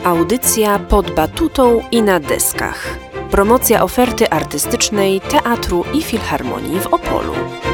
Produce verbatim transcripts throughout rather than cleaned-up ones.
Audycja pod batutą i na deskach. Promocja oferty artystycznej Teatru i Filharmonii w Opolu.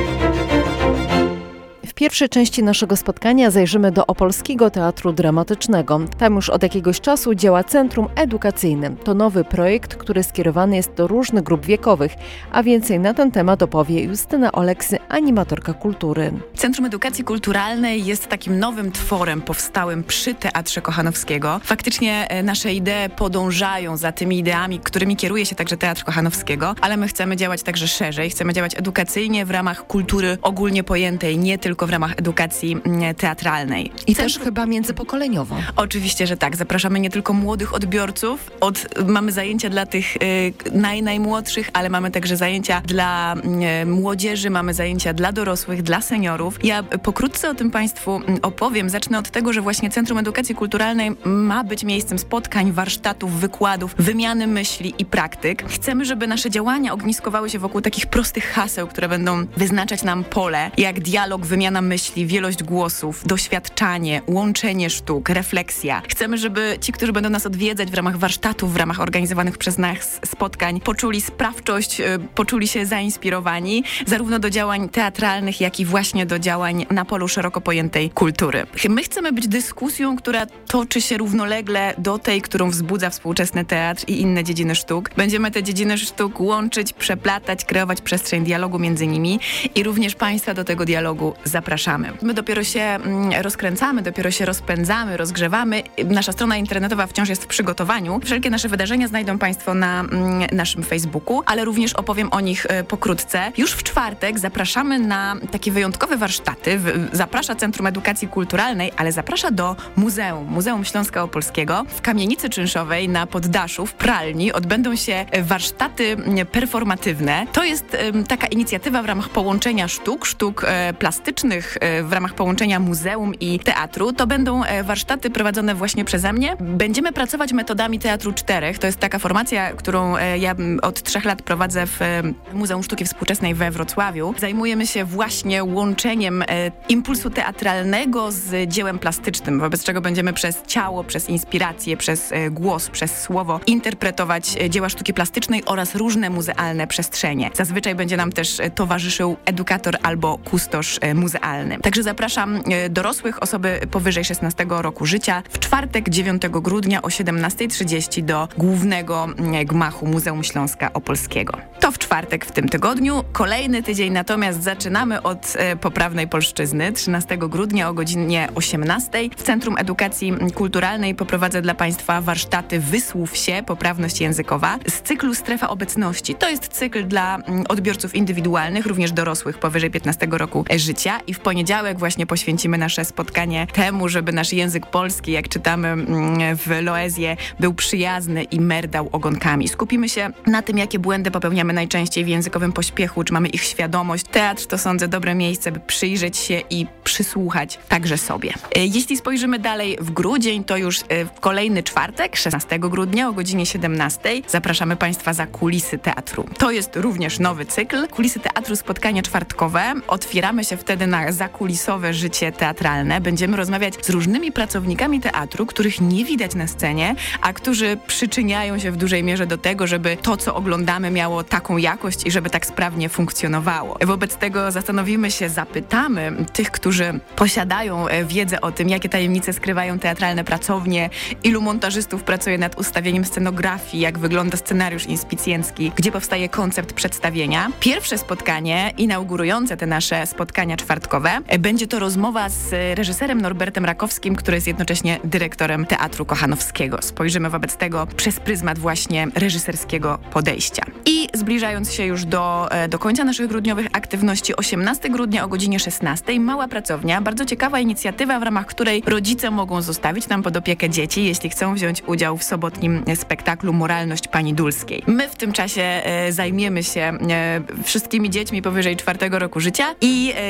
W pierwszej części naszego spotkania zajrzymy do Opolskiego Teatru Dramatycznego. Tam już od jakiegoś czasu działa Centrum Edukacyjne. To nowy projekt, który skierowany jest do różnych grup wiekowych, a więcej na ten temat opowie Justyna Oleksy, animatorka kultury. Centrum Edukacji Kulturalnej jest takim nowym tworem powstałym przy Teatrze Kochanowskiego. Faktycznie nasze idee podążają za tymi ideami, którymi kieruje się także Teatr Kochanowskiego, ale my chcemy działać także szerzej. Chcemy działać edukacyjnie w ramach kultury ogólnie pojętej, nie tylko w ramach edukacji teatralnej. I Centrum... też chyba międzypokoleniowo. Oczywiście, że tak. Zapraszamy nie tylko młodych odbiorców. Od, mamy zajęcia dla tych y, naj, najmłodszych, ale mamy także zajęcia dla y, młodzieży, mamy zajęcia dla dorosłych, dla seniorów. Ja pokrótce o tym Państwu opowiem. Zacznę od tego, że właśnie Centrum Edukacji Kulturalnej ma być miejscem spotkań, warsztatów, wykładów, wymiany myśli i praktyk. Chcemy, żeby nasze działania ogniskowały się wokół takich prostych haseł, które będą wyznaczać nam pole, jak dialog, wymiana myśli, wielość głosów, doświadczanie, łączenie sztuk, refleksja. Chcemy, żeby ci, którzy będą nas odwiedzać w ramach warsztatów, w ramach organizowanych przez nas spotkań, poczuli sprawczość, poczuli się zainspirowani zarówno do działań teatralnych, jak i właśnie do działań na polu szeroko pojętej kultury. My chcemy być dyskusją, która toczy się równolegle do tej, którą wzbudza współczesny teatr i inne dziedziny sztuk. Będziemy te dziedziny sztuk łączyć, przeplatać, kreować przestrzeń dialogu między nimi i również Państwa do tego dialogu zapraszamy. My dopiero się mm, rozkręcamy, dopiero się rozpędzamy, rozgrzewamy. Nasza strona internetowa wciąż jest w przygotowaniu. Wszelkie nasze wydarzenia znajdą Państwo na mm, naszym Facebooku, ale również opowiem o nich e, pokrótce. Już w czwartek zapraszamy na takie wyjątkowe warsztaty. W, zaprasza Centrum Edukacji Kulturalnej, ale zaprasza do muzeum, Muzeum Śląska Opolskiego. W Kamienicy Czynszowej na poddaszu, w pralni odbędą się warsztaty performatywne. To jest e, taka inicjatywa w ramach połączenia sztuk, sztuk e, plastycznych, w ramach połączenia muzeum i teatru. To będą warsztaty prowadzone właśnie przeze mnie. Będziemy pracować metodami Teatru Czterech. To jest taka formacja, którą ja od trzech lat prowadzę w Muzeum Sztuki Współczesnej we Wrocławiu. Zajmujemy się właśnie łączeniem impulsu teatralnego z dziełem plastycznym, wobec czego będziemy przez ciało, przez inspirację, przez głos, przez słowo interpretować dzieła sztuki plastycznej oraz różne muzealne przestrzenie. Zazwyczaj będzie nam też towarzyszył edukator albo kustosz muzealny. Także zapraszam dorosłych, osoby powyżej szesnastego roku życia w czwartek dziewiątego grudnia o siedemnasta trzydzieści do głównego gmachu Muzeum Śląska Opolskiego. To w czwartek w tym tygodniu. Kolejny tydzień natomiast zaczynamy od e, poprawnej polszczyzny. trzynastego grudnia o godzinie osiemnastej w Centrum Edukacji Kulturalnej poprowadzę dla Państwa warsztaty Wysłów się, poprawność językowa z cyklu Strefa Obecności. To jest cykl dla m, odbiorców indywidualnych, również dorosłych powyżej piętnastego roku życia i w poniedziałek właśnie poświęcimy nasze spotkanie temu, żeby nasz język polski, jak czytamy w Loezję, był przyjazny i merdał ogonkami. Skupimy się na tym, jakie błędy popełniamy najczęściej w językowym pośpiechu, czy mamy ich świadomość. Teatr to, sądzę, dobre miejsce, by przyjrzeć się i przysłuchać także sobie. Jeśli spojrzymy dalej w grudzień, to już w kolejny czwartek, szesnastego grudnia o godzinie siedemnastej zapraszamy Państwa za kulisy teatru. To jest również nowy cykl. Kulisy teatru, spotkania czwartkowe. Otwieramy się wtedy na zakulisowe życie teatralne. Będziemy rozmawiać z różnymi pracownikami teatru, których nie widać na scenie, a którzy przyczyniają się w dużej mierze do tego, żeby to, co oglądamy, miało taką jakość i żeby tak sprawnie funkcjonowało. Wobec tego zastanowimy się, zapytamy tych, którzy posiadają wiedzę o tym, jakie tajemnice skrywają teatralne pracownie, ilu montażystów pracuje nad ustawieniem scenografii, jak wygląda scenariusz inspicjencki, gdzie powstaje koncept przedstawienia. Pierwsze spotkanie inaugurujące te nasze spotkania czwartkowe będzie to rozmowa z reżyserem Norbertem Rakowskim, który jest jednocześnie dyrektorem Teatru Kochanowskiego. Spojrzymy wobec tego przez pryzmat właśnie reżyserskiego podejścia. I zbliżając się już do, do końca naszych grudniowych aktywności, osiemnastego grudnia o godzinie szesnastej mała pracownia, bardzo ciekawa inicjatywa, w ramach której rodzice mogą zostawić nam pod opiekę dzieci, jeśli chcą wziąć udział w sobotnim spektaklu Moralność Pani Dulskiej. My w tym czasie e, zajmiemy się e, wszystkimi dziećmi powyżej czwartego roku życia i e, zorganizujemy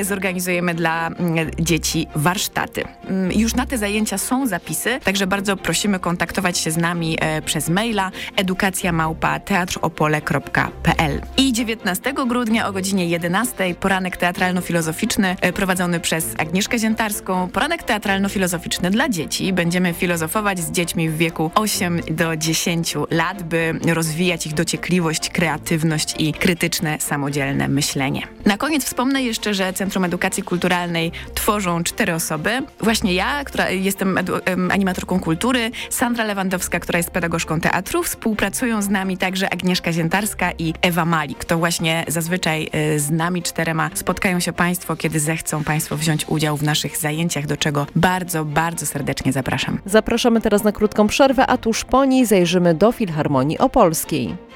organizujemy dla mm, dzieci warsztaty. Mm, Już na te zajęcia są zapisy, także bardzo prosimy kontaktować się z nami e, przez maila edukacja małpa teatropole kropka p l. I dziewiętnastego grudnia o godzinie jedenastej poranek teatralno-filozoficzny e, prowadzony przez Agnieszkę Ziętarską. Poranek teatralno-filozoficzny dla dzieci. Będziemy filozofować z dziećmi w wieku osiem do dziesięciu lat, by rozwijać ich dociekliwość, kreatywność i krytyczne, samodzielne myślenie. Na koniec wspomnę jeszcze, że Centrum Edukacji Kulturalnej tworzą cztery osoby. Właśnie ja, która jestem edu- animatorką kultury, Sandra Lewandowska, która jest pedagogzką teatru. Współpracują z nami także Agnieszka Ziętarska i Ewa Malik. To właśnie zazwyczaj y, z nami czterema spotkają się Państwo, kiedy zechcą Państwo wziąć udział w naszych zajęciach, do czego bardzo, bardzo serdecznie zapraszam. Zapraszamy teraz na krótką przerwę, a tuż po niej zajrzymy do Filharmonii Opolskiej.